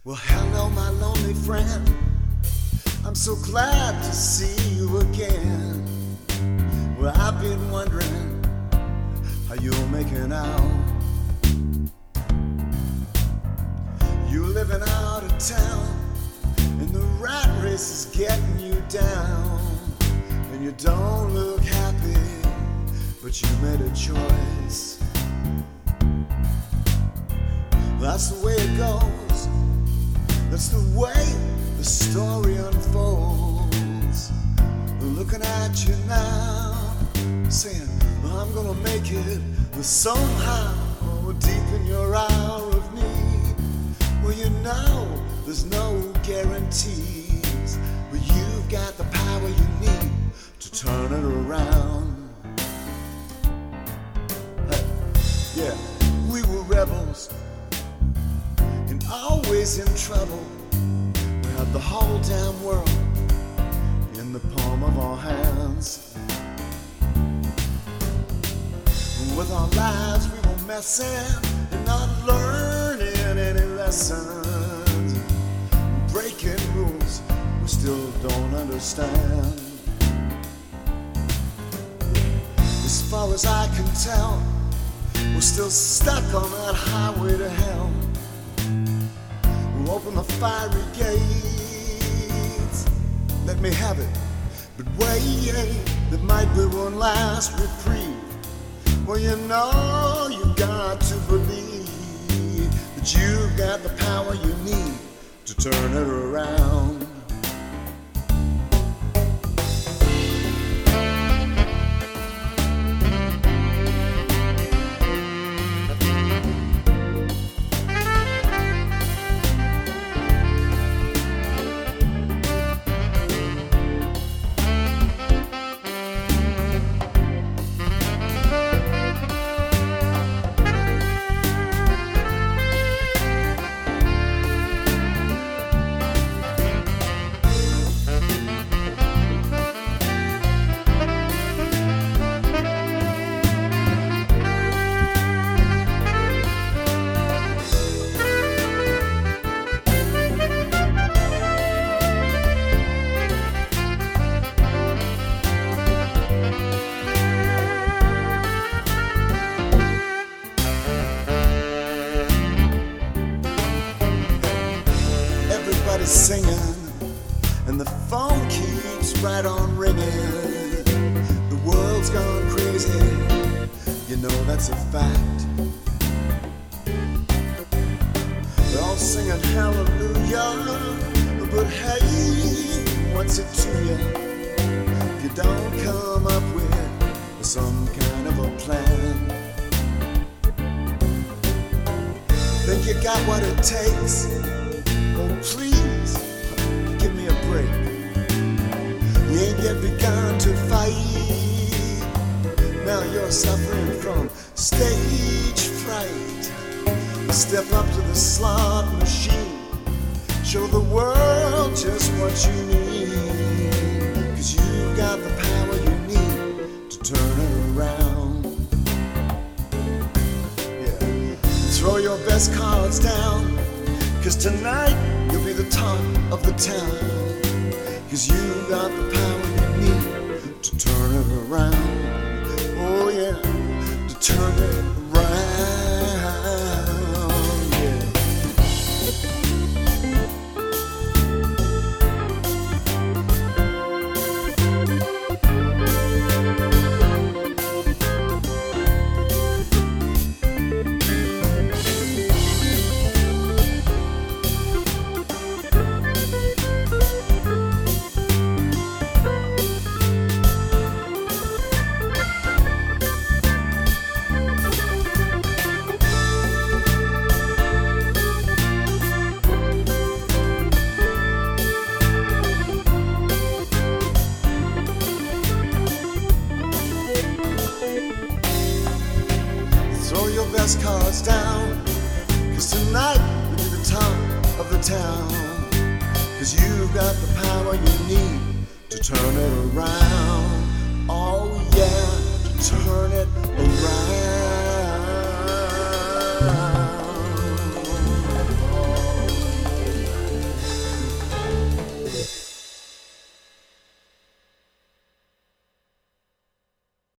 Well, hello, my lonely friend. I'm so glad to see you again. Well, I've been wondering how you're making out. You're living out of town, and the rat race is getting you down. And you don't look happy, but you made a choice. That's the way it goes. That's the way the story unfolds. Looking at you now, saying, I'm gonna make it somehow. Deep in your hour of need, well, you know there's no guarantees, but you've got the power you need to turn it around. Hey, yeah, we were rebels and always in trouble. We had the whole damn world in the palm of our hands. With our lives we were messing and not learning any lessons, breaking rules we still don't understand. As far as I can tell, we're still stuck on that highway to hell. We'll open the fiery gates, let me have it, but wait, there might be one last reprieve. Well, you know you got to believe that you've got the power you need to turn it around. Everybody's singing and the phone keeps right on ringing. The world's gone crazy, you know that's a fact. They're all singing hallelujah, but hey, what's it to you if you don't come up with some kind of a plan? Think you got what it takes? Oh, please, give me a break. You ain't yet begun to fight. Now you're suffering from stage fright. Step up to the slot machine. Show the world just what you need. 'Cause you've got the power you need to turn it around. Yeah. Throw your best cards down, 'cause tonight you'll be the talk of the town. 'Cause you got the power you need to turn it around. Oh yeah, to turn it around, yeah. Throw your best cards down, 'cause tonight you'll be the talk of the town. 'Cause you've got the power you need to turn it around. Oh yeah, to turn it around.